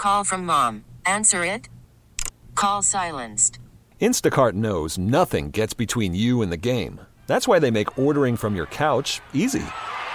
call from mom. Answer it. Call silenced. Instacart knows nothing gets between you and the game. That's why they make ordering from your couch easy.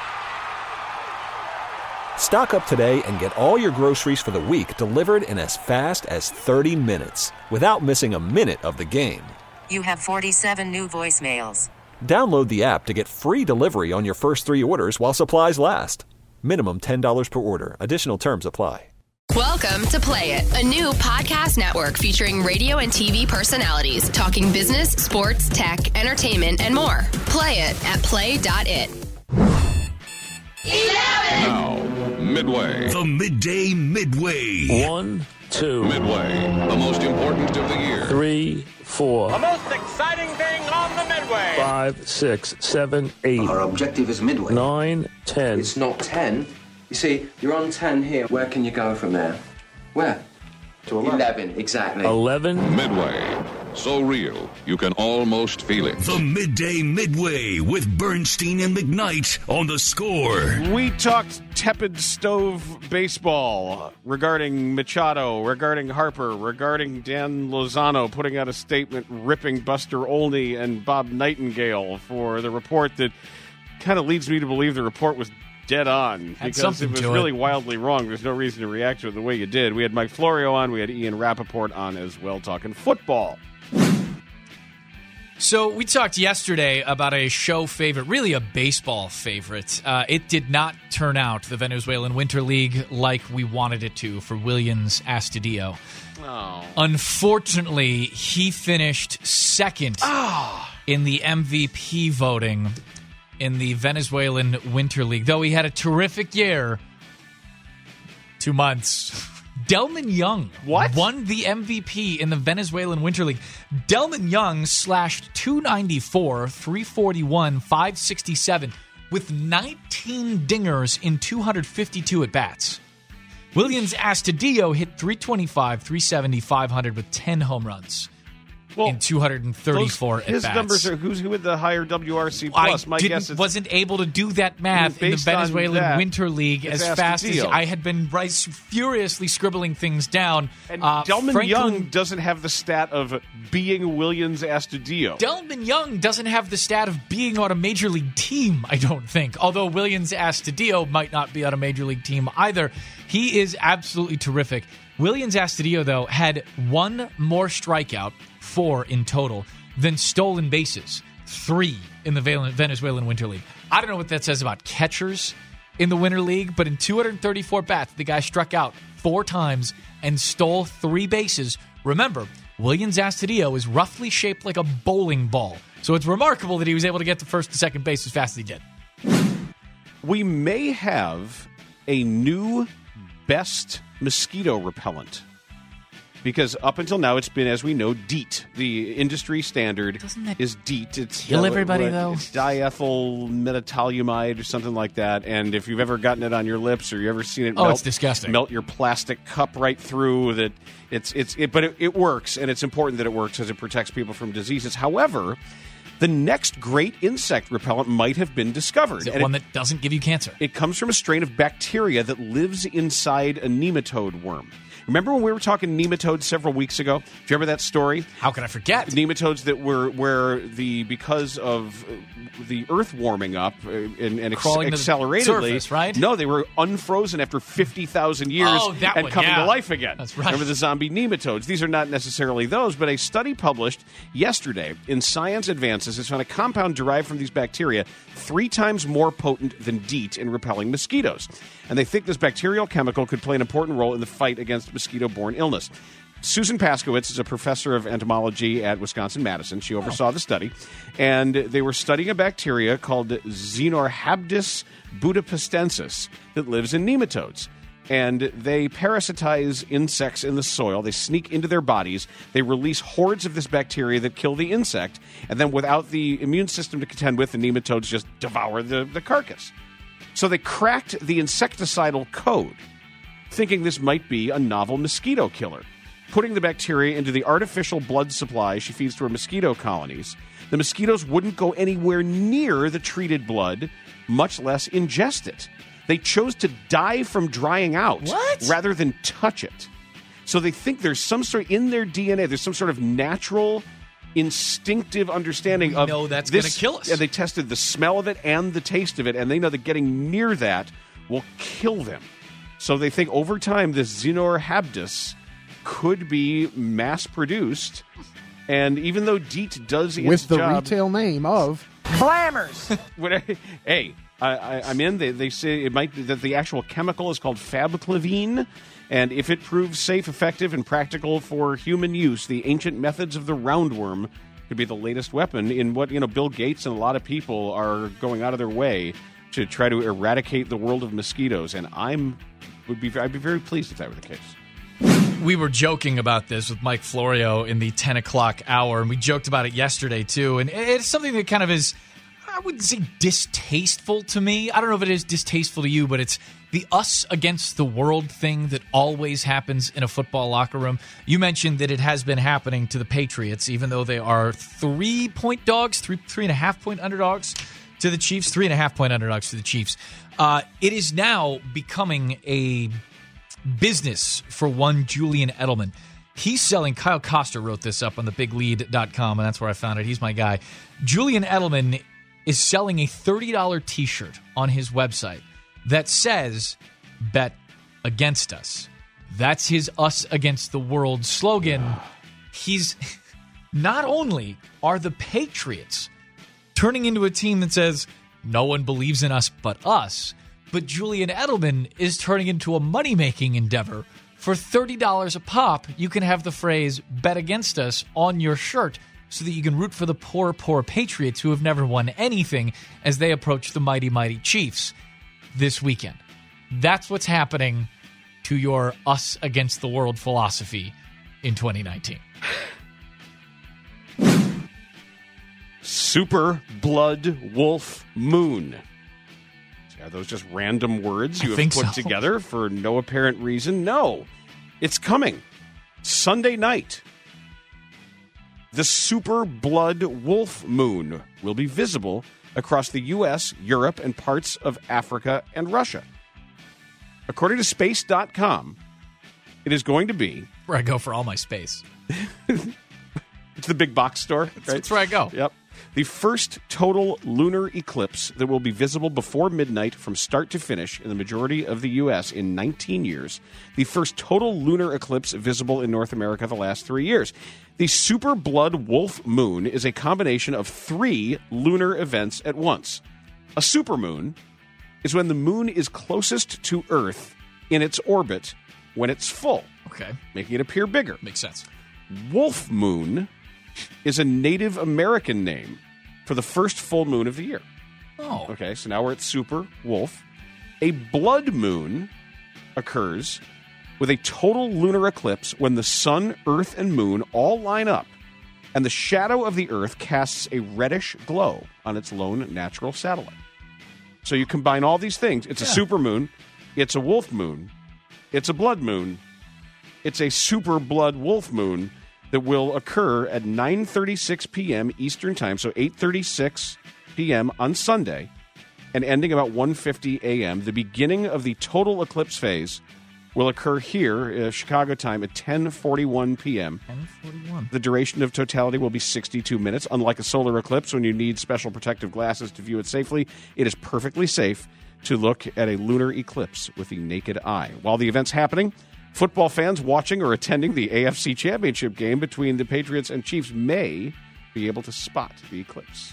Stock up today and get all your groceries for the week delivered in as fast as 30 minutes without missing a minute of the game. You have 47 new voicemails. Download the app to get free delivery on your first 3 orders while supplies last. Minimum $10 per order. Additional terms apply. Welcome to Play It, a new podcast network featuring radio and TV personalities talking business, sports, tech, entertainment, and more. Play it at play.it. 11. Now, Midway. The Midday Midway. 1, 2. Midway, the most important of the year. 3, 4. The most exciting thing on the Midway. 5, 6, 7, 8. Our objective is Midway. 9, 10. It's not 10. You see, you're on 10 here. Where can you go from there? Where? To 11, exactly. 11. Midway, so real, you can almost feel it. The Midday Midway with Bernstein and McKnight on The Score. We talked tepid stove baseball regarding Machado, regarding Harper, regarding Dan Lozano putting out a statement ripping Buster Olney and Bob Nightingale for the report that kind of leads me to believe the report was dead on because it was really wildly wrong. There's no reason to react to it the way you did. We had Mike Florio on. We had Ian Rappaport on as well talking football. So we talked yesterday about a show favorite, really a baseball favorite. It did not turn out, the Venezuelan Winter League, like we wanted it to for Willians Astudillo. Oh. Unfortunately, he finished second in the MVP voting in the Venezuelan Winter League. Though he had a terrific year, 2 months. Delman Young won the MVP in the Venezuelan Winter League. Delman Young slashed 294, 341, 567 with 19 dingers in 252 at-bats. Willians Astudillo hit 325, 370, 500 with 10 home runs. In 234 at-bats. His numbers are who had the higher WRC plus. My guess wasn't able to do that math in the Venezuelan Winter League as fast as I had been furiously scribbling things down. And Delman Young doesn't have the stat of being Willians Astudillo. Delman Young doesn't have the stat of being on a major league team, I don't think. Although Willians Astudillo might not be on a major league team either. He is absolutely terrific. Willians Astudillo, though, had one more strikeout, 4 in total, than stolen bases, 3 in the Venezuelan Winter League. I don't know what that says about catchers in the Winter League, but in 234 bats, the guy struck out 4 times and stole 3 bases. Remember, Willians Astudillo is roughly shaped like a bowling ball, so it's remarkable that he was able to get to first and second base as fast as he did. We may have a new best mosquito repellent. Because up until now, it's been, as we know, DEET. The industry standard is DEET. It's kill everybody, though. It's diethyl metatoluamide or something like that. And if you've ever gotten it on your lips or you ever seen it it's disgusting. Melt your plastic cup right through, that it works, and it's important that it works because it protects people from diseases. However, the next great insect repellent might have been discovered. Is it one that doesn't give you cancer? It comes from a strain of bacteria that lives inside a nematode worm. Remember when we were talking nematodes several weeks ago? Do you remember that story? How can I forget? Nematodes that were because of the Earth warming up and acceleratedly, surface, right? No, they were unfrozen after 50,000 years coming to life again. That's right. Remember the zombie nematodes? These are not necessarily those, but a study published yesterday in Science Advances has found a compound derived from these bacteria 3 times more potent than DEET in repelling mosquitoes. And they think this bacterial chemical could play an important role in the fight against mosquito-borne illness. Susan Paskowitz is a professor of entomology at Wisconsin-Madison. She oversaw the study. And they were studying a bacteria called Xenorhabdus budapestensis that lives in nematodes. And they parasitize insects in the soil. They sneak into their bodies. They release hordes of this bacteria that kill the insect. And then without the immune system to contend with, the nematodes just devour the carcass. So they cracked the insecticidal code, thinking this might be a novel mosquito killer. Putting the bacteria into the artificial blood supply she feeds to her mosquito colonies, the mosquitoes wouldn't go anywhere near the treated blood, much less ingest it. They chose to die from drying out rather than touch it. So they think there's some sort in their DNA, there's some sort of natural, instinctive understanding of no, that's going to kill us. And they tested the smell of it and the taste of it, and they know that getting near that will kill them. So they think over time, this Xenor habdus could be mass-produced. And even though DEET does its with the job, retail name of Blammers. Hey, I'm in. They say it might that the actual chemical is called fabclavine, and if it proves safe, effective, and practical for human use, the ancient methods of the roundworm could be the latest weapon in what Bill Gates and a lot of people are going out of their way to try to eradicate the world of mosquitoes. And I'd be very pleased if that were the case. We were joking about this with Mike Florio in the 10 o'clock hour, and we joked about it yesterday, too. And it's something that kind of is, I wouldn't say distasteful to me. I don't know if it is distasteful to you, but it's the us against the world thing that always happens in a football locker room. You mentioned that it has been happening to the Patriots, even though they are 3-point dogs, 3.5-point underdogs to the Chiefs, 3.5-point underdogs to the Chiefs. It is now becoming a business for one Julian Edelman. He's selling, Kyle Koster wrote this up on thebiglead.com, and that's where I found it. He's my guy. Julian Edelman is selling a $30 t-shirt on his website that says, bet against us. That's his us against the world slogan. He's not only are the Patriots turning into a team that says, no one believes in us but us, but Julian Edelman is turning into a money-making endeavor. For $30 a pop, you can have the phrase, bet against us, on your shirt so that you can root for the poor, poor Patriots who have never won anything as they approach the mighty, mighty Chiefs this weekend. That's what's happening to your us against the world philosophy in 2019. Super Blood Wolf Moon. Are those just random words you have put together for no apparent reason? No. It's coming. Sunday night. The Super Blood Wolf Moon will be visible across the U.S., Europe, and parts of Africa and Russia. According to Space.com, it is going to be... Where I go for all my space. It's the big box store, right? That's where I go. Yep. The first total lunar eclipse that will be visible before midnight from start to finish in the majority of the U.S. in 19 years. The first total lunar eclipse visible in North America the last 3 years. The Super Blood Wolf Moon is a combination of 3 lunar events at once. A supermoon is when the moon is closest to Earth in its orbit when it's full. Okay. Making it appear bigger. Makes sense. Wolf Moon is a Native American name for the first full moon of the year. Oh. Okay, so now we're at Super Wolf. A blood moon occurs with a total lunar eclipse when the sun, earth, and moon all line up, and the shadow of the earth casts a reddish glow on its lone natural satellite. So you combine all these things. It's a super moon. It's a wolf moon. It's a blood moon. It's a super blood wolf moon that will occur at 9:36 p.m. Eastern Time, so 8:36 p.m. on Sunday, and ending about 1:50 a.m. The beginning of the total eclipse phase will occur here, Chicago time, at 10:41 p.m. 10:41. The duration of totality will be 62 minutes. Unlike a solar eclipse, when you need special protective glasses to view it safely, it is perfectly safe to look at a lunar eclipse with the naked eye. While the event's happening, football fans watching or attending the AFC Championship game between the Patriots and Chiefs may be able to spot the eclipse.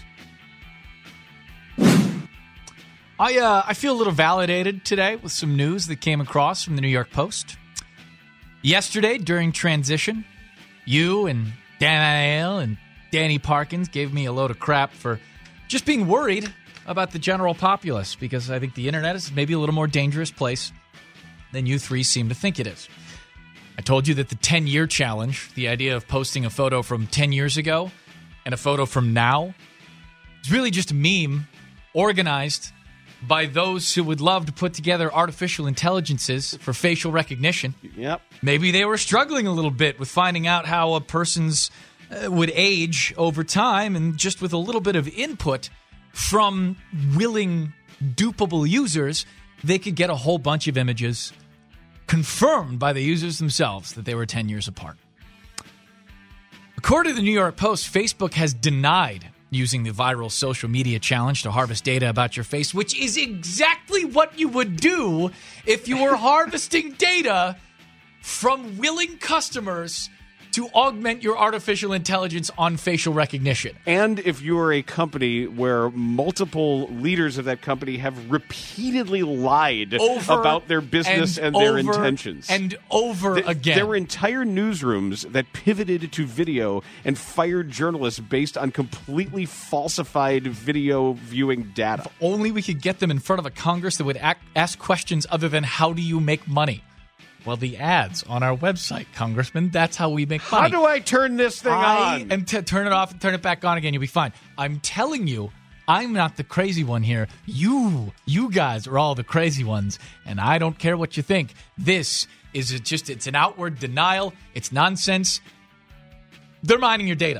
I feel a little validated today with some news that came across from the New York Post. Yesterday, during transition, you and Danielle and Danny Parkins gave me a load of crap for just being worried about the general populace, because I think the internet is maybe a little more dangerous place than you three seem to think it is. I told you that the 10-year challenge, the idea of posting a photo from 10 years ago and a photo from now, is really just a meme organized by those who would love to put together artificial intelligences for facial recognition. Yep. Maybe they were struggling a little bit with finding out how a person's would age over time, and just with a little bit of input from willing, dupable users, they could get a whole bunch of images confirmed by the users themselves that they were 10 years apart. According to the New York Post, Facebook has denied using the viral social media challenge to harvest data about your face, which is exactly what you would do if you were harvesting data from willing customers to augment your artificial intelligence on facial recognition. And if you are a company where multiple leaders of that company have repeatedly lied about their business and their intentions. And again. There were entire newsrooms that pivoted to video and fired journalists based on completely falsified video viewing data. If only we could get them in front of a Congress that would ask questions other than how do you make money? Well, the ads on our website, Congressman, that's how we make money. How do I turn this thing on? And turn it off and turn it back on again. You'll be fine. I'm telling you, I'm not the crazy one here. You guys are all the crazy ones, and I don't care what you think. This is it's an outward denial. It's nonsense. They're mining your data.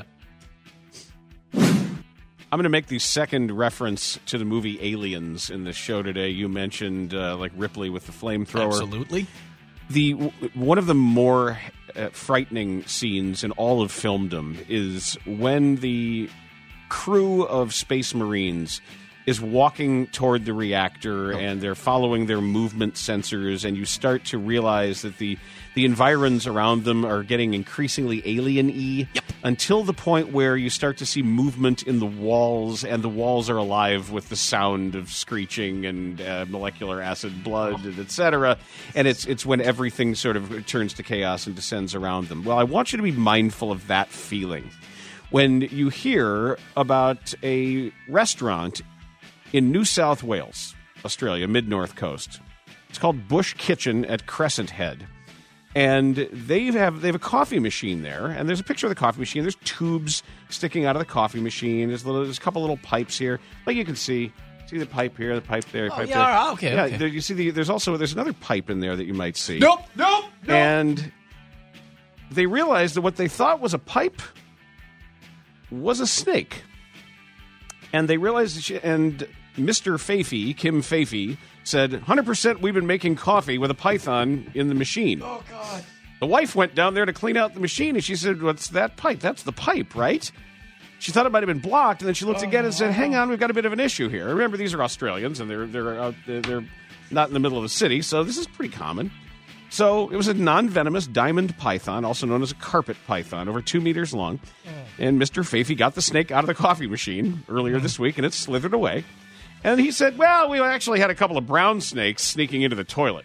I'm going to make the second reference to the movie Aliens in this show today. You mentioned like Ripley with the flamethrower. Absolutely. One of the more frightening scenes in all of filmdom is when the crew of Space Marines is walking toward the reactor and they're following their movement sensors, and you start to realize that the environs around them are getting increasingly alien-y until the point where you start to see movement in the walls, and the walls are alive with the sound of screeching and molecular acid blood, etc. And it's when everything sort of turns to chaos and descends around them. Well, I want you to be mindful of that feeling when you hear about a restaurant in New South Wales, Australia, mid-north coast. It's called Bush Kitchen at Crescent Head. And they have a coffee machine there, and there's a picture of the coffee machine. There's tubes sticking out of the coffee machine. There's a couple little pipes here. Like you can see the pipe here, the pipe there, pipe there. Yeah, okay. Yeah, okay. there, you see there's another pipe in there that you might see. Nope. And they realized that what they thought was a pipe was a snake. And they realized, and Mr. Fafey, Kim Fafey, said, 100% we've been making coffee with a python in the machine. Oh, God. The wife went down there to clean out the machine, and she said, what's that pipe? That's the pipe, right? She thought it might have been blocked, and then she looked again and said, hang on, we've got a bit of an issue here. Remember, these are Australians, and they're not in the middle of the city, so this is pretty common. So it was a non-venomous diamond python, also known as a carpet python, over 2 meters long. And Mr. Fafey got the snake out of the coffee machine earlier this week, and it slithered away. And he said, well, we actually had a couple of brown snakes sneaking into the toilet.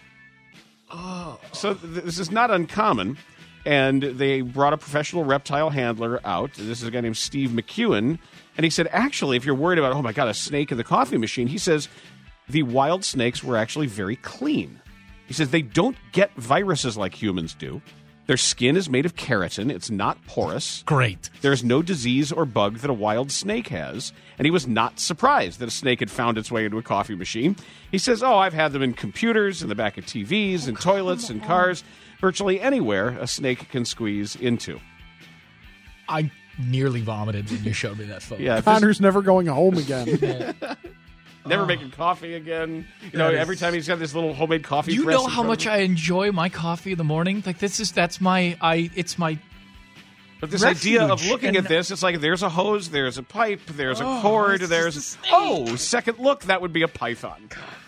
So this is not uncommon. And they brought a professional reptile handler out. This is a guy named Steve McEwen. And he said, actually, if you're worried about, oh, my God, a snake in the coffee machine, he says the wild snakes were actually very clean. He says they don't get viruses like humans do. Their skin is made of keratin. It's not porous. Great. There's no disease or bug that a wild snake has. And he was not surprised that a snake had found its way into a coffee machine. He says, I've had them in computers, in the back of TVs, in toilets, in cars. Virtually anywhere a snake can squeeze into. I nearly vomited when you showed me that photo. Yeah, Connor's never going home again. Never making coffee again. Every time he's got this little homemade coffee. Do you press know how much I enjoy my coffee in the morning? Like it's my. But this refuge. idea of looking at this, it's like there's a hose, there's a pipe, there's a cord, there's second look, that would be a python.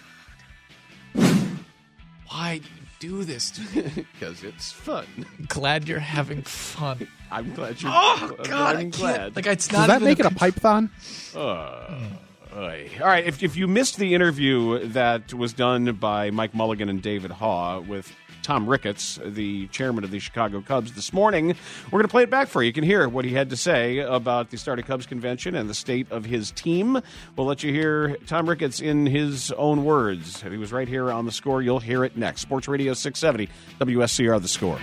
Why do you do this to me? Because it's fun. Glad you're having fun. I'm glad you're. Oh God, I'm glad. Like it's not. Does that make it a pipe-thon? All right, if you missed the interview that was done by Mike Mulligan and David Haw with Tom Ricketts, the chairman of the Chicago Cubs, this morning, we're going to play it back for you. You can hear what he had to say about the start of Cubs convention and the state of his team. We'll let you hear Tom Ricketts in his own words. He was right here on The Score. You'll hear it next. Sports Radio 670, WSCR, The Score.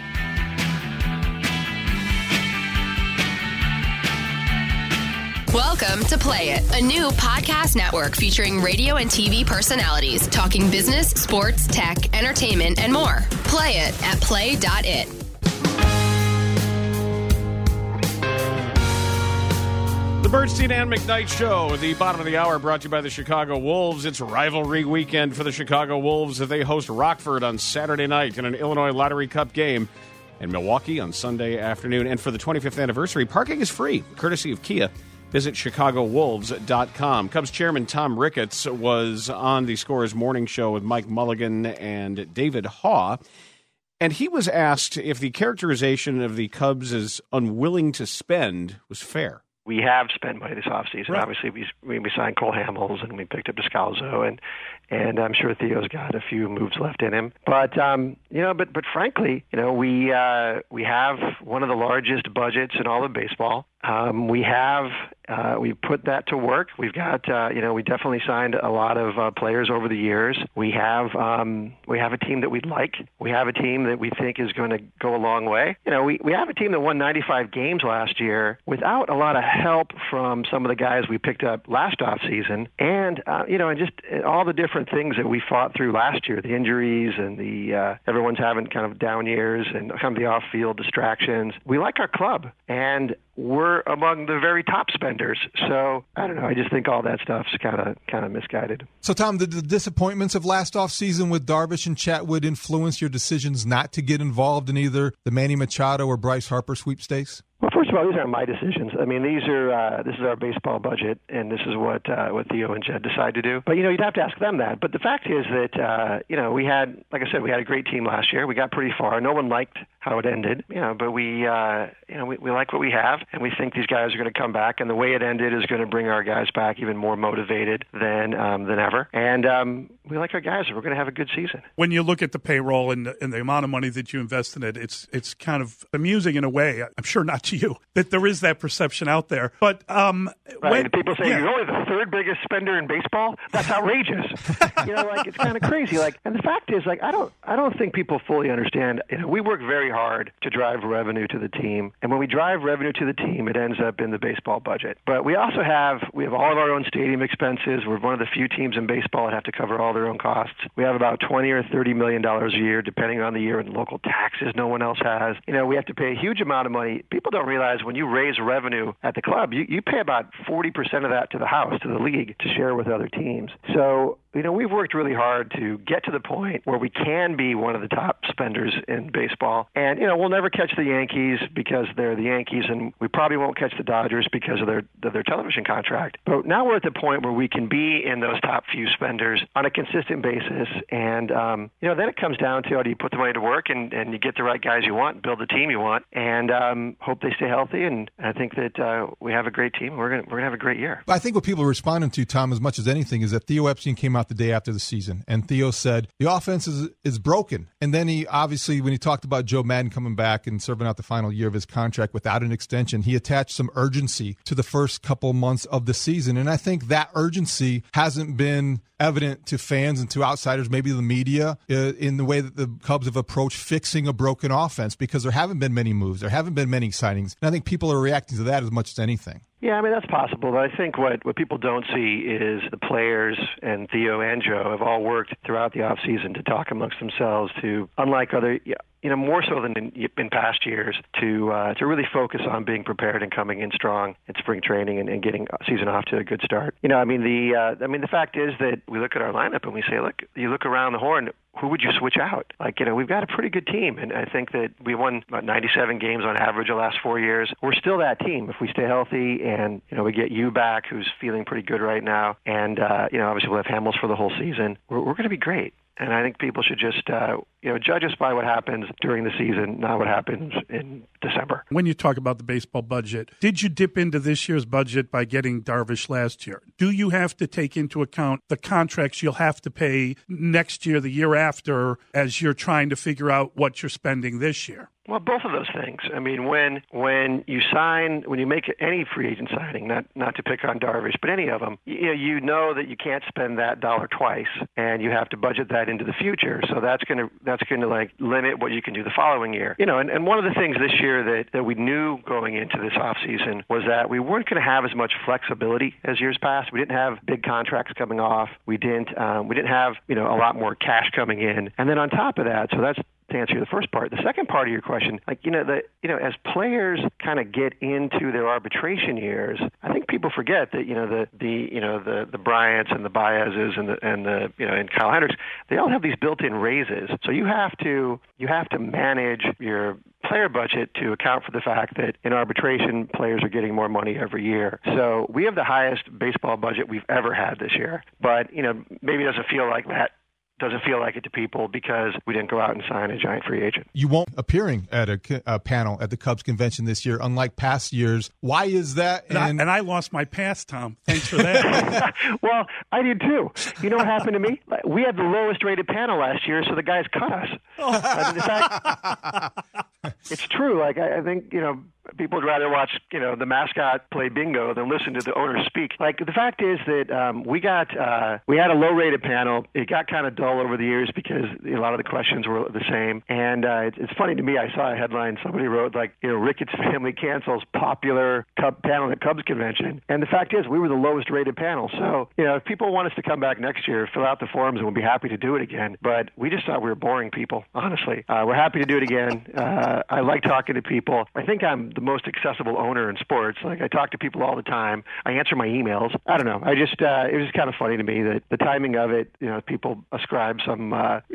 Welcome to Play It, a new podcast network featuring radio and TV personalities talking business, sports, tech, entertainment, and more. Play it at play.it. The The Bernstein and McKnight Show, the bottom of the hour, brought to you by the Chicago Wolves. It's rivalry weekend for the Chicago Wolves as they host Rockford on Saturday night in an Illinois Lottery Cup game, and Milwaukee on Sunday afternoon. And for the 25th anniversary, parking is free, courtesy of Kia. Visit ChicagoWolves.com. Cubs chairman Tom Ricketts was on the Scorer's Morning Show with Mike Mulligan and David Haugh, and he was asked if the characterization of the Cubs as unwilling to spend was fair. We have spent money this offseason. Right. Obviously, we signed Cole Hamels and we picked up Descalzo, and I'm sure Theo's got a few moves left in him. But but frankly, we have one of the largest budgets in all of baseball. We put that to work. We've got we definitely signed a lot of players over the years. We have a team that we like. We have a team that we think is going to go a long way. We have a team that won 95 games last year without a lot of help from some of the guys we picked up last offseason, and just all the different things that we fought through last year, the injuries and the everyone's having kind of down years and kind of the off-field distractions. We like our club, and we're among the very top spenders. So I don't know. I just think all that stuff's kind of misguided. So Tom, did the disappointments of last offseason with Darvish and Chatwood influence your decisions not to get involved in either the Manny Machado or Bryce Harper sweepstakes? Well, first of all, these aren't my decisions. I mean, this is our baseball budget, and this is what Theo and Jed decide to do. But you'd have to ask them that. But the fact is that we had, like I said, we had a great team last year. We got pretty far. No one liked how it ended, but we like what we have, and we think these guys are going to come back. And the way it ended is going to bring our guys back even more motivated than ever. And we like our guys, and we're going to have a good season. When you look at the payroll and the amount of money that you invest in it, it's kind of amusing in a way. I'm sure not to you that there is that perception out there. But when people say you're only the third biggest spender in baseball, that's outrageous. It's kind of crazy. And the fact is, I don't think people fully understand. We work very hard to drive revenue to the team, and when we drive revenue to the team, it ends up in the baseball budget. But we also have all of our own stadium expenses. We're one of the few teams in baseball that have to cover all their own costs. We have about $20 or $30 million a year, depending on the year, in local taxes no one else has. We have to pay a huge amount of money. People don't realize when you raise revenue at the club, you pay about 40% of that to the house, to the league, to share with other teams. So, we've worked really hard to get to the point where we can be one of the top spenders in baseball. And, we'll never catch the Yankees because they're the Yankees, and we probably won't catch the Dodgers because of their television contract. But now we're at the point where we can be in those top few spenders on a consistent basis. And, then it comes down to how do you put the money to work and you get the right guys you want, build the team you want, and hope they stay healthy. And I think that we have a great team. We're gonna have a great year. I think what people are responding to, Tom, as much as anything, is that Theo Epstein came out the day after the season, and Theo said the offense is broken. And then he obviously, when he talked about Joe Madden coming back and serving out the final year of his contract without an extension, he attached some urgency to the first couple months of the season. And I think that urgency hasn't been evident to fans and to outsiders, maybe the media, in the way that the Cubs have approached fixing a broken offense, because there haven't been many moves. There haven't been many signings. And I think people are reacting to that as much as anything. Yeah, I mean, that's possible. But I think what people don't see is the players, and Theo and Joe have all worked throughout the offseason to talk amongst themselves to, unlike other, more so than in past years, to really focus on being prepared and coming in strong in spring training and getting season off to a good start. The fact is that we look at our lineup and we say, look, you look around the horn, who would you switch out? We've got a pretty good team, and I think that we won about 97 games on average the last 4 years. We're still that team if we stay healthy, and we get you back, who's feeling pretty good right now, and obviously we'll have Hamels for the whole season. We're going to be great. And I think people should just, judge us by what happens during the season, not what happens in December. When you talk about the baseball budget, did you dip into this year's budget by getting Darvish last year? Do you have to take into account the contracts you'll have to pay next year, the year after, as you're trying to figure out what you're spending this year? Well, both of those things. I mean, when you make any free agent signing, not to pick on Darvish, but any of them, you know that you can't spend that dollar twice, and you have to budget that into the future. So that's going to limit what you can do the following year. And one of the things this year that we knew going into this offseason was that we weren't going to have as much flexibility as years past. We didn't have big contracts coming off. We didn't have a lot more cash coming in. And then on top of that, so to answer the first part. The second part of your question, as players kind of get into their arbitration years, I think people forget that the Bryants and the Baez's and Kyle Hendricks, they all have these built-in raises. So you have to manage your player budget to account for the fact that in arbitration, players are getting more money every year. So we have the highest baseball budget we've ever had this year. But, maybe it doesn't feel like that. Doesn't feel like it to people because we didn't go out and sign a giant free agent. You won't appearing at a panel at the Cubs convention this year, unlike past years. Why is that? And I lost my pass, Tom. Thanks for that. Well, I did too. You know what happened to me? We had the lowest rated panel last year, so the guys cut us. In fact, it's true. Like I think people would rather watch the mascot play bingo than listen to the owner speak. Like the fact is that we had a low rated panel. It got kind of dull over the years because a lot of the questions were the same. And it's funny to me. I saw a headline somebody wrote Ricketts family cancels popular panel at Cubs convention. And the fact is we were the lowest rated panel. So if people want us to come back next year, fill out the forms and we'll be happy to do it again. But we just thought we were boring people. Honestly, we're happy to do it again. I like talking to people. I think I'm the most accessible owner in sports. Like I talk to people all the time. I answer my emails. I don't know. It was just kind of funny to me that the timing of it, people ascribe some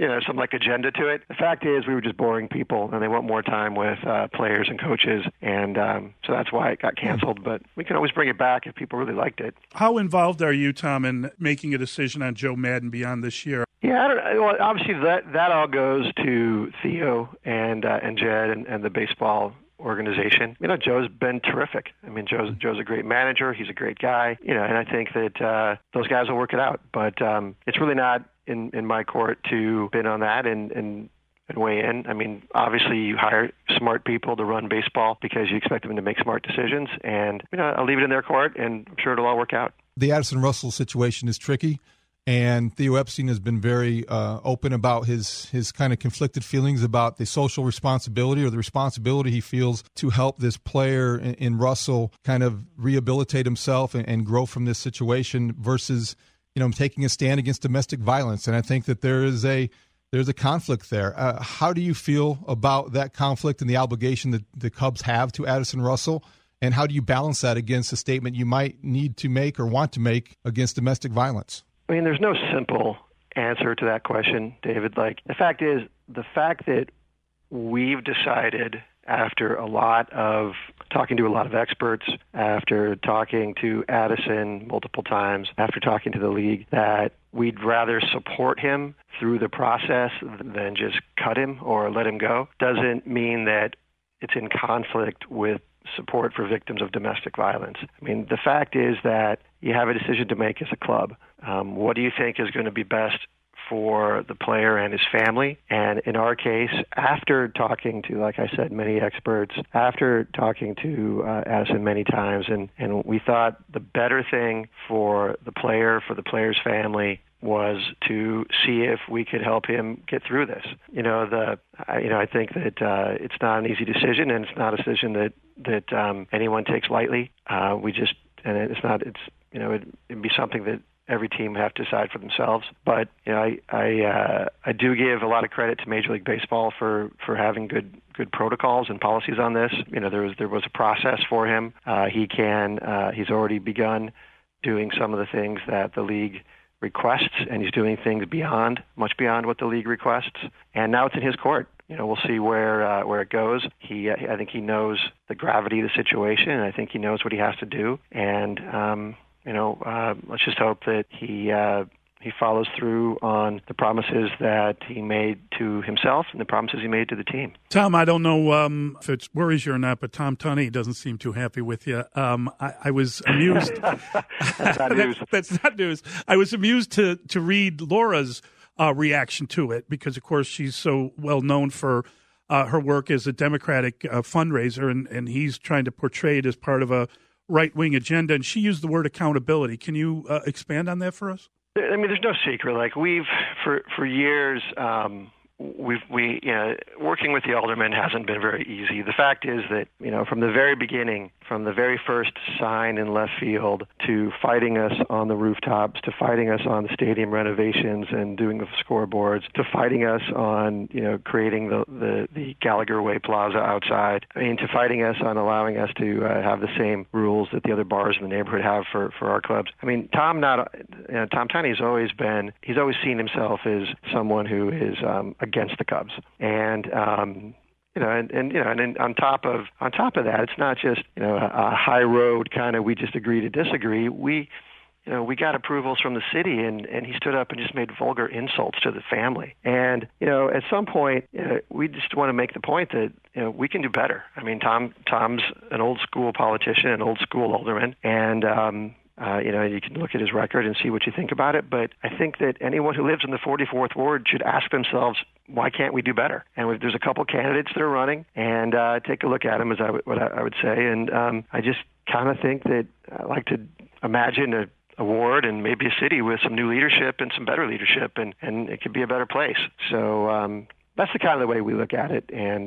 agenda to it. The fact is we were just boring people and they want more time with players and coaches. And so that's why it got canceled. But we can always bring it back if people really liked it. How involved are you, Tom, in making a decision on Joe Maddon beyond this year? Yeah, I don't know. Well, obviously that all goes to Theo and Jed and the baseball organization. Joe's been terrific. I mean, Joe's a great manager. He's a great guy. And I think that those guys will work it out. But it's really not in my court to bid on that and weigh in. I mean, obviously you hire smart people to run baseball because you expect them to make smart decisions. And I'll leave it in their court, and I'm sure it'll all work out. The Addison Russell situation is tricky. And Theo Epstein has been very open about his kind of conflicted feelings about the social responsibility or the responsibility he feels to help this player in Russell kind of rehabilitate himself and grow from this situation versus, taking a stand against domestic violence. And I think that there's a conflict there. How do you feel about that conflict and the obligation that the Cubs have to Addison Russell? And how do you balance that against a statement you might need to make or want to make against domestic violence? I mean, there's no simple answer to that question, David. Like, the fact is, the fact that we've decided after a lot of talking to a lot of experts, after talking to Addison multiple times, after talking to the league, that we'd rather support him through the process than just cut him or let him go, doesn't mean that it's in conflict with support for victims of domestic violence. I mean, the fact is that you have a decision to make as a club. What do you think is going to be best for the player and his family? And in our case, after talking to, like I said, many experts, after talking to Addison many times, and we thought the better thing for the player, for the player's family, was to see if we could help him get through this. I think that it's not an easy decision, and it's not a decision that anyone takes lightly. It'd be something that every team would have to decide for themselves. But I do give a lot of credit to Major League Baseball for having good protocols and policies on this. There was a process for him. He's already begun doing some of the things that the league requests, and he's doing things much beyond what the league requests. And now it's in his court. We'll see where it goes. I think he knows the gravity of the situation, and I think he knows what he has to do. And let's just hope that he follows through on the promises that he made to himself and the promises he made to the team. Tom, I don't know if it worries you or not, but Tom Tunney doesn't seem too happy with you. I was amused. That's not news. That's not news. I was amused to read Laura's reaction to it because, of course, she's so well known for her work as a Democratic fundraiser, and he's trying to portray it as part of a right-wing agenda, and she used the word accountability. Can you expand on that for us? I mean, there's no secret. Like we've for years, working with the aldermen hasn't been very easy. The fact is that from the very beginning, from the very first sign in left field to fighting us on the rooftops, to fighting us on the stadium renovations and doing the scoreboards, to fighting us on, creating the Gallagher Way Plaza outside. I mean, to fighting us on allowing us to have the same rules that the other bars in the neighborhood have for our clubs. I mean, Tom Tiny he's always seen himself as someone who is against the Cubs. And and on top of that, it's not just a high road kind of we just agree to disagree. We got approvals from the city, and he stood up and just made vulgar insults to the family. And at some point, we just want to make the point that we can do better. I mean, Tom's an old school politician, an old school alderman, and you can look at his record and see what you think about it. But I think that anyone who lives in the 44th Ward should ask themselves, why can't we do better? And there's a couple candidates that are running, and take a look at them, what I would say. And I just kind of think that I like to imagine a ward and maybe a city with some new leadership and some better leadership, and it could be a better place. So that's the kind of the way we look at it. And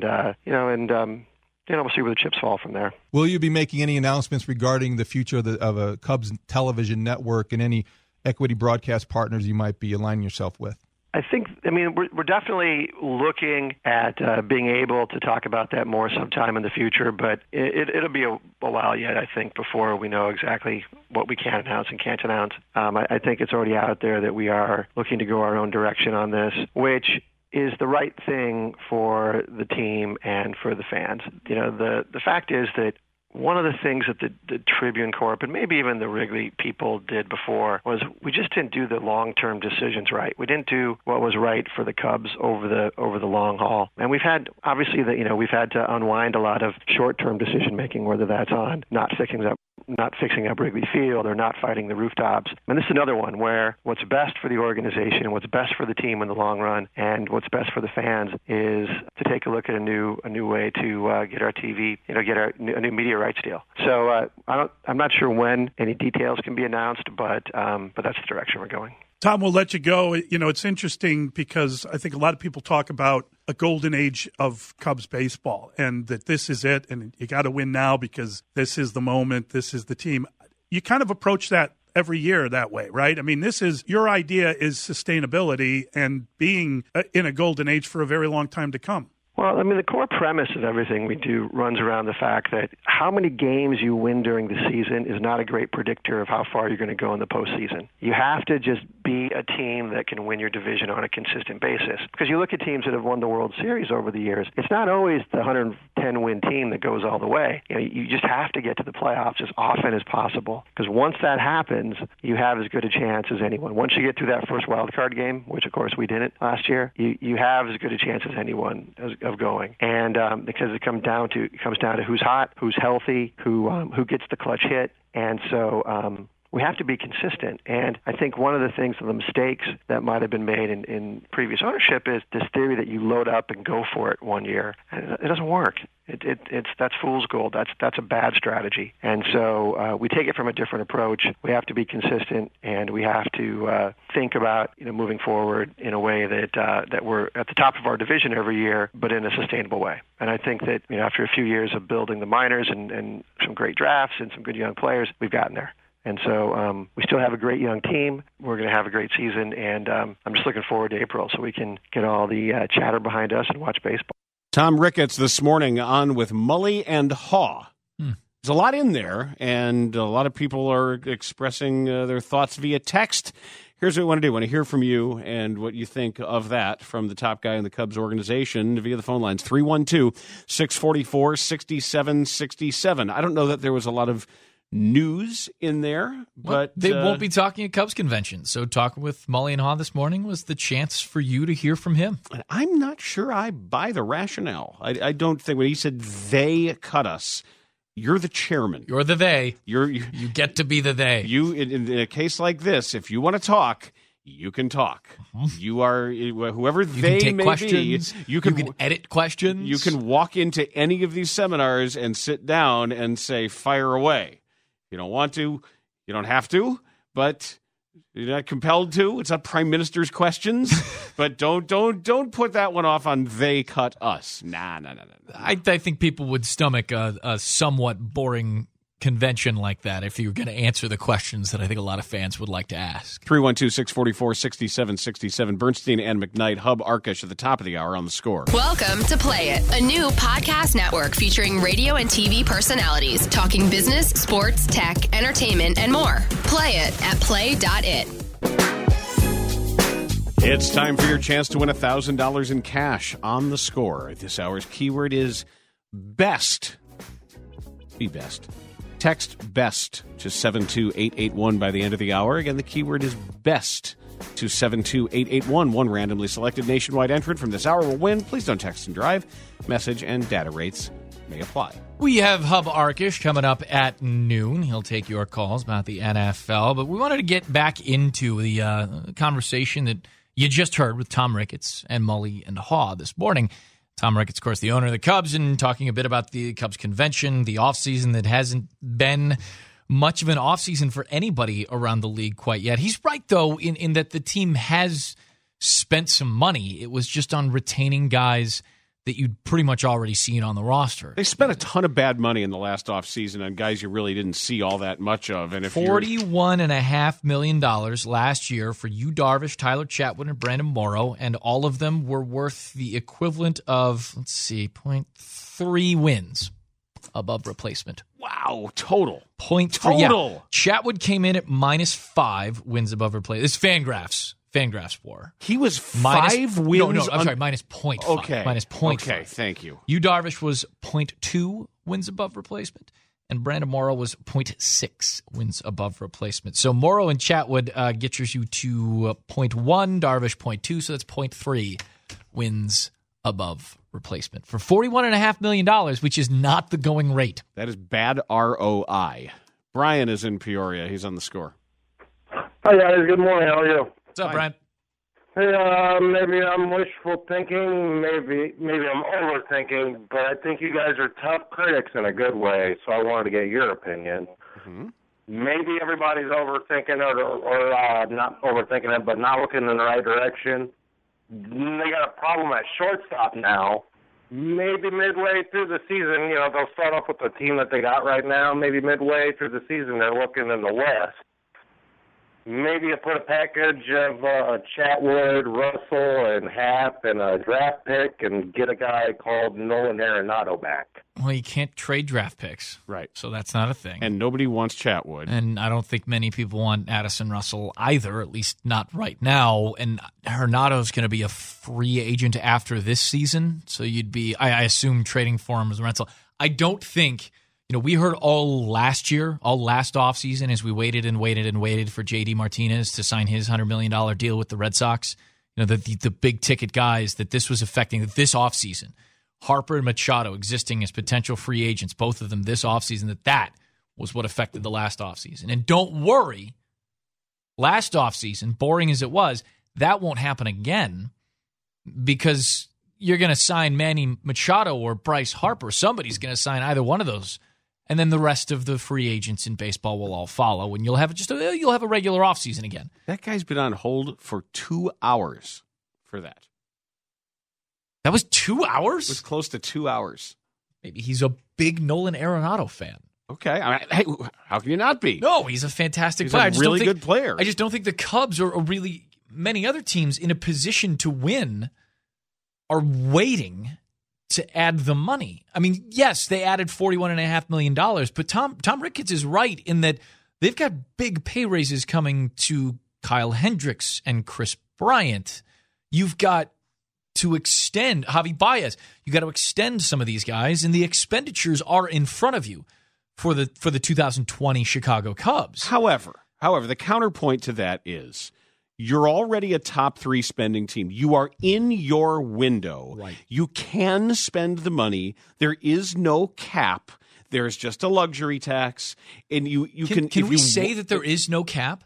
we'll see where the chips fall from there. Will you be making any announcements regarding the future of a Cubs television network and any equity broadcast partners you might be aligning yourself with? We're definitely looking at being able to talk about that more sometime in the future, but it'll be a while yet, I think, before we know exactly what we can announce and can't announce. I think it's already out there that we are looking to go our own direction on this, which is the right thing for the team and for the fans. The fact is that one of the things that the Tribune Corp and maybe even the Wrigley people did before was we just didn't do the long-term decisions right. We didn't do what was right for the Cubs over the long haul. And we've had we've had to unwind a lot of short-term decision-making, whether that's on not fixing up Wrigley Field or not fighting the rooftops. And this is another one where what's best for the organization, what's best for the team in the long run, and what's best for the fans is to take a look at a new way to get our TV, a new media rights deal. So I'm not sure when any details can be announced, but that's the direction we're going. Tom, we'll let you go. It's interesting because I think a lot of people talk about a golden age of Cubs baseball and that this is it and you got to win now because this is the moment, this is the team. You kind of approach that every year that way, right? I mean, your idea is sustainability and being in a golden age for a very long time to come. Well, the core premise of everything we do runs around the fact that how many games you win during the season is not a great predictor of how far you're going to go in the postseason. You have to just be a team that can win your division on a consistent basis. Because you look at teams that have won the World Series over the years, it's not always the 110-win team that goes all the way. You just have to get to the playoffs as often as possible. Because once that happens, you have as good a chance as anyone. Once you get through that first wild card game, which of course we didn't last year, you have as good a chance as anyone of going. And because it comes down to who's hot, who's healthy, who gets the clutch hit. And so we have to be consistent. And I think one of the things, the mistakes that might have been made in previous ownership is this theory that you load up and go for it one year. And it doesn't work. That's fool's gold. That's a bad strategy. And so we take it from a different approach. We have to be consistent, and we have to think about moving forward in a way that we're at the top of our division every year, but in a sustainable way. And I think that after a few years of building the minors and some great drafts and some good young players, we've gotten there. And so we still have a great young team. We're going to have a great season, and I'm just looking forward to April so we can get all the chatter behind us and watch baseball. Tom Ricketts this morning on with Mully and Haw. There's a lot in there, and a lot of people are expressing their thoughts via text. Here's what I want to do. I want to hear from you and what you think of that from the top guy in the Cubs organization via the phone lines. 312-644-6767. I don't know that there was a lot of news in there, but they won't be talking at Cubs convention. So talking with Mully and Haw this morning was the chance for you to hear from him. And I'm not sure I buy the rationale. I don't think when he said they cut us, you're the chairman. You're the they. You get to be the they. You in a case like this, if you want to talk, you can talk. You are whoever they can take may questions. be. You can edit questions. You can walk into any of these seminars and sit down and say, "Fire away." You don't want to, you don't have to, but You're not compelled to. It's not Prime Minister's questions. But don't put that one off on they cut us. Nah. I think people would stomach a somewhat boring convention like that if you were going to answer the questions that I think a lot of fans would like to ask. 312-644-6767. Bernstein and McKnight, Hub Arkush at the top of the hour on The Score. Welcome to Play It, a new podcast network featuring radio and TV personalities talking business, sports, tech, entertainment, and more. Play it at play.it. It's time for your chance to win $1,000 in cash on The Score. This hour's keyword is best. Be best. Text BEST to 72881 by the end of the hour. Again, the keyword is BEST to 72881. One randomly selected nationwide entrant from this hour will win. Please don't text and drive. Message and data rates may apply. We have Hub Arkush coming up at noon. He'll take your calls about the NFL. But we wanted to get back into the conversation that you just heard with Tom Ricketts and Mully and Haw this morning. Tom Ricketts, of course, the owner of the Cubs, and talking a bit about the Cubs convention, the offseason that hasn't been much of an offseason for anybody around the league quite yet. He's right, though, in that the team has spent some money. It was just on retaining guys that you'd pretty much already seen on the roster. They spent a ton of bad money in the last offseason on guys you really didn't see all that much of. And if $41.5 million last year for Yu Darvish, Tyler Chatwood, and Brandon Morrow, and all of them were worth the equivalent of, 0.3 wins above replacement. Wow, total. 0.3. Yeah. Chatwood came in at -5 wins above replacement. It's Fangraphs war. He was five wins. No, I'm sorry, -0.5. Okay. -0.5. Okay, thank you. Yu Darvish was 0.2 wins above replacement, and Brandon Morrow was 0.6 wins above replacement. So Morrow and Chatwood get you to 0.1, Darvish 0.2, so that's 0.3 wins above replacement for $41.5 million, which is not the going rate. That is bad ROI. Brian is in Peoria. He's on The Score. Hi, guys. Good morning. How are you? What's up, Brian? Hey, maybe I'm wishful thinking, maybe I'm overthinking, but I think you guys are tough critics in a good way, so I wanted to get your opinion. Mm-hmm. Maybe everybody's overthinking it or not overthinking it, but not looking in the right direction. They got a problem at shortstop now. Maybe midway through the season, they'll start off with the team that they got right now. Maybe midway through the season, they're looking in the West. Maybe you put a package of Chatwood, Russell, and Happ and a draft pick and get a guy called Nolan Arenado back. Well, you can't trade draft picks. Right. So that's not a thing. And nobody wants Chatwood. And I don't think many people want Addison Russell either, at least not right now. And Arenado's going to be a free agent after this season. So you'd be, I assume, trading for him as a rental. I don't think... we heard all last offseason as we waited for J.D. Martinez to sign his $100 million deal with the Red Sox. The big ticket guys that this was affecting this offseason. Harper and Machado existing as potential free agents, both of them this offseason, that was what affected the last offseason. And don't worry, last offseason, boring as it was, that won't happen again because you're going to sign Manny Machado or Bryce Harper. Somebody's going to sign either one of those. And then the rest of the free agents in baseball will all follow, and you'll have a regular offseason again. That guy's been on hold for 2 hours for that. That was 2 hours? It was close to 2 hours. Maybe he's a big Nolan Arenado fan. Okay. Hey, how can you not be? No, he's a fantastic player. He's a really good player. I just don't think the Cubs or really many other teams in a position to win are waiting to add the money. I mean, yes, they added $41.5 million, but Tom Ricketts is right in that they've got big pay raises coming to Kyle Hendricks and Chris Bryant. You've got to extend Javi Baez. You got to extend some of these guys, and the expenditures are in front of you for the 2020 Chicago Cubs. However, the counterpoint to that is you're already a top 3 spending team. You are in your window. Right. You can spend the money. There is no cap. There's just a luxury tax. And you can. Can we say that there is no cap?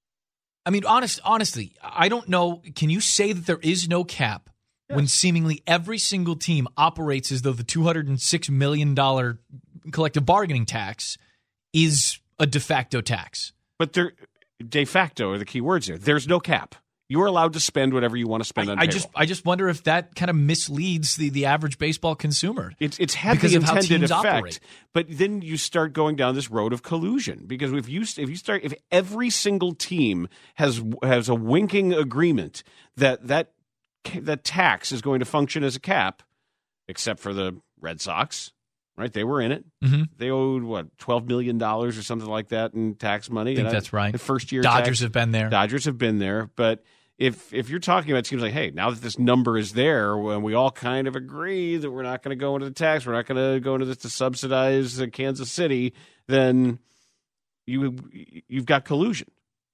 I mean, honestly, I don't know. Can you say that there is no cap when seemingly every single team operates as though the $206 million collective bargaining tax is a de facto tax? But de facto are the key words here. There's no cap. You are allowed to spend whatever you want to spend on payroll. I just wonder if that kind of misleads the average baseball consumer. It's had because the of how intended teams effect, operate. but then you start going down this road of collusion, because if every single team has a winking agreement that tax is going to function as a cap, except for the Red Sox. Right, they were in it. Mm-hmm. They owed $12 million or something like that in tax money. I think that's right. The first year, Dodgers have been there. Dodgers have been there, but if you're talking about teams like, hey, now that this number is there, when we all kind of agree that we're not going to go into the tax, we're not going to go into this to subsidize Kansas City, then you've got collusion.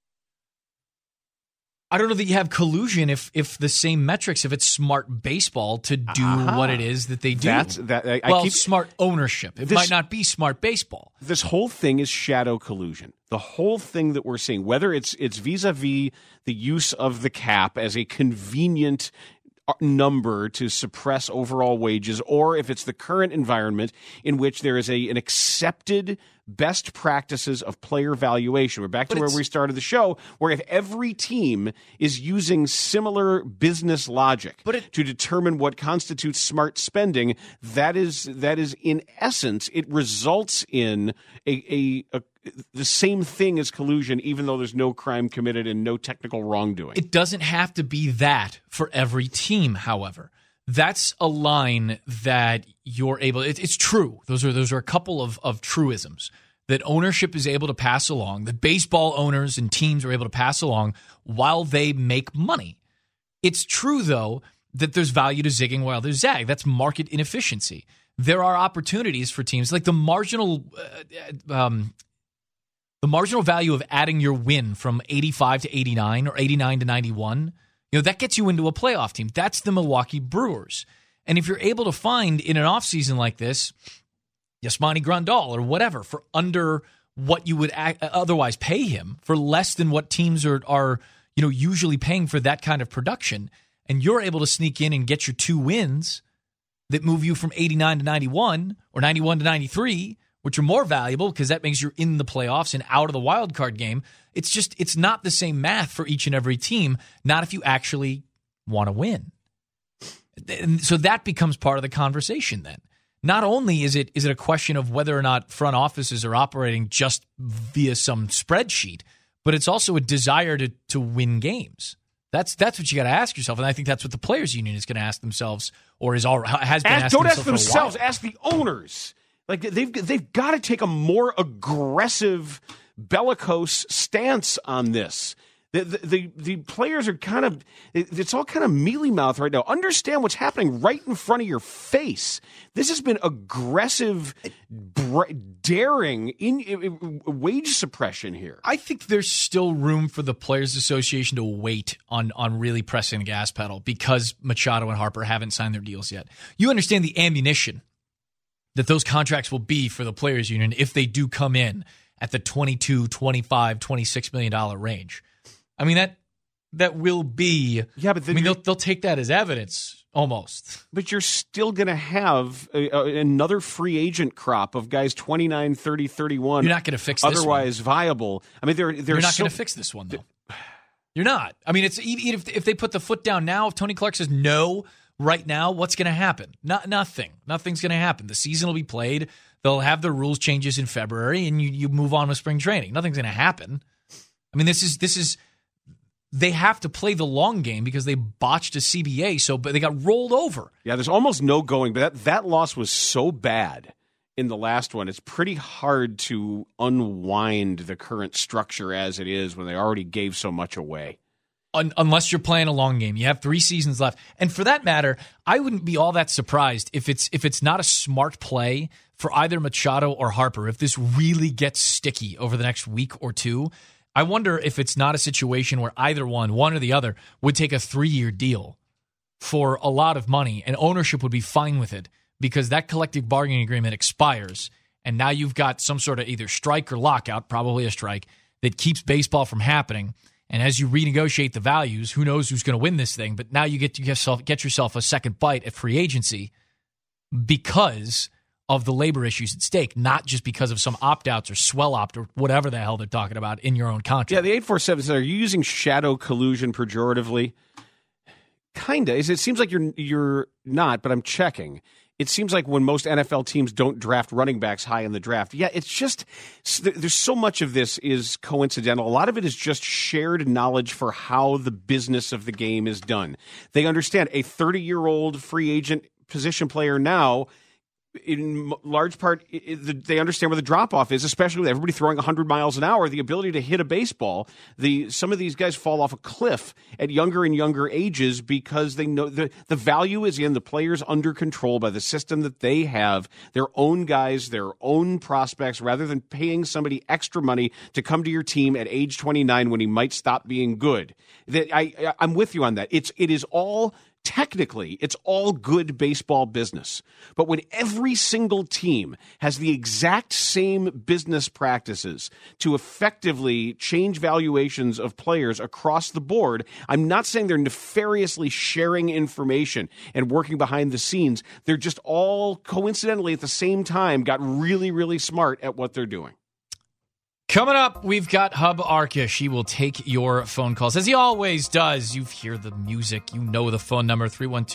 I don't know that you have collusion if the same metrics, if it's smart baseball to do what it is that they do. Smart ownership. It might not be smart baseball. This whole thing is shadow collusion. The whole thing that we're seeing, whether it's vis-a-vis the use of the cap as a convenient number to suppress overall wages, or if it's the current environment in which there is an accepted best practices of player valuation. We're back to where we started the show, where if every team is using similar business logic to determine what constitutes smart spending, that is in essence, it results in the same thing as collusion, even though there's no crime committed and no technical wrongdoing. It doesn't have to be that for every team, however. That's a line that you're able. It's true. Those are a couple of truisms that ownership is able to pass along, that baseball owners and teams are able to pass along while they make money. It's true, though, that there's value to zigging while there's zag. That's market inefficiency. There are opportunities for teams like the marginal value of adding your win from 85 to 89 or 89 to 91. That gets you into a playoff team. That's the Milwaukee Brewers. And if you're able to find in an offseason like this, Yasmani Grandal or whatever, for under what you would otherwise pay him, for less than what teams are usually paying for that kind of production, and you're able to sneak in and get your 2 wins that move you from 89 to 91 or 91 to 93, which are more valuable because that means you're in the playoffs and out of the wild card game. It's not the same math for each and every team, not if you actually want to win. And so that becomes part of the conversation then. Not only is it a question of whether or not front offices are operating just via some spreadsheet, but it's also a desire to win games. That's what you got to ask yourself, and I think that's what the players' union is going to ask themselves, or has been asking don't ask themselves. For a while. Ask the owners. Like they've got to take a more aggressive, bellicose stance on this. The players are it's all kind of mealy-mouthed right now. Understand what's happening right in front of your face. This has been aggressive, daring wage suppression here. I think there's still room for the Players Association to wait on really pressing the gas pedal because Machado and Harper haven't signed their deals yet. You understand the ammunition that those contracts will be for the Players Union if they do come in at the $22, $25, $26 million range. I mean, that will be... Yeah, but they'll take that as evidence, almost. But you're still going to have another free agent crop of guys 29, 30, 31. You're not going to fix this otherwise one. Viable. I mean, you're not going to fix this one, though. You're not. I mean, it's if they put the foot down now, if Tony Clark says no right now, what's going to happen? Nothing. Nothing's going to happen. The season will be played. They'll have their rules changes in February, and you move on with spring training. Nothing's going to happen. I mean, this is they have to play the long game because they botched a CBA, but they got rolled over. Yeah, there's almost no going, but that loss was so bad in the last one. It's pretty hard to unwind the current structure as it is when they already gave so much away. Unless you're playing a long game. You have 3 seasons left. And for that matter, I wouldn't be all that surprised if it's not a smart play for either Machado or Harper. If this really gets sticky over the next week or 2, I wonder if it's not a situation where either one or the other, would take a 3-year deal for a lot of money, and ownership would be fine with it because that collective bargaining agreement expires, and now you've got some sort of either strike or lockout, probably a strike, that keeps baseball from happening. And as you renegotiate the values, who knows who's going to win this thing, but now you get yourself a second bite at free agency because of the labor issues at stake, not just because of some opt-outs or swell opt or whatever the hell they're talking about in your own contract. Yeah, the 847 said, are you using shadow collusion pejoratively? Kinda. It seems like you're not, but I'm checking. It seems like when most NFL teams don't draft running backs high in the draft. Yeah, it's just there's so much of this is coincidental. A lot of it is just shared knowledge for how the business of the game is done. They understand a 30-year-old free agent position player now, in large part, they understand where the drop-off is, especially with everybody throwing 100 miles an hour, the ability to hit a baseball. Some of these guys fall off a cliff at younger and younger ages because they know the value is in the players under control by the system that they have, their own guys, their own prospects, rather than paying somebody extra money to come to your team at age 29 when he might stop being good. I'm with you on that. It is all... Technically, it's all good baseball business. But when every single team has the exact same business practices to effectively change valuations of players across the board, I'm not saying they're nefariously sharing information and working behind the scenes. They're just all coincidentally at the same time got really, really smart at what they're doing. Coming up, we've got Hub Arkush. He will take your phone calls, as he always does. You hear the music. You know the phone number,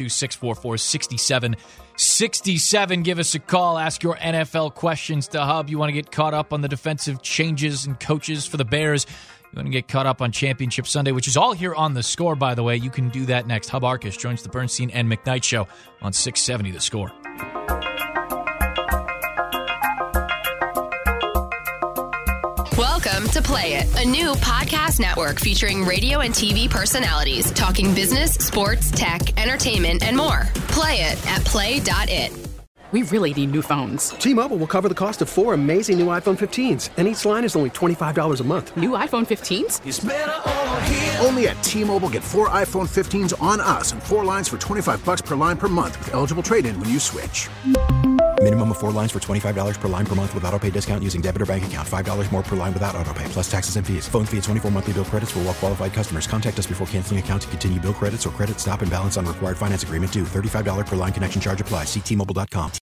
312-644-6767. Give us a call. Ask your NFL questions to Hub. You want to get caught up on the defensive changes and coaches for the Bears. You want to get caught up on Championship Sunday, which is all here on The Score, by the way. You can do that next. Hub Arkush joins the Bernstein and McKnight Show on 670 The Score. Welcome to Play It, a new podcast network featuring radio and TV personalities talking business, sports, tech, entertainment, and more. Play it at play.it. We really need new phones. T-Mobile will cover the cost of 4 amazing new iPhone 15s, and each line is only $25 a month. New iPhone 15s? It's better over here. Only at T-Mobile, get 4 iPhone 15s on us and 4 lines for $25 per line per month with eligible trade-in when you switch. Minimum of 4 lines for $25 per line per month with autopay discount using debit or bank account. $5 more per line without autopay, plus taxes and fees. Phone fee at 24 monthly bill credits for well-qualified customers. Contact us before canceling account to continue bill credits or credit stop and balance on required finance agreement due. $35 per line connection charge applies. See T-Mobile.com.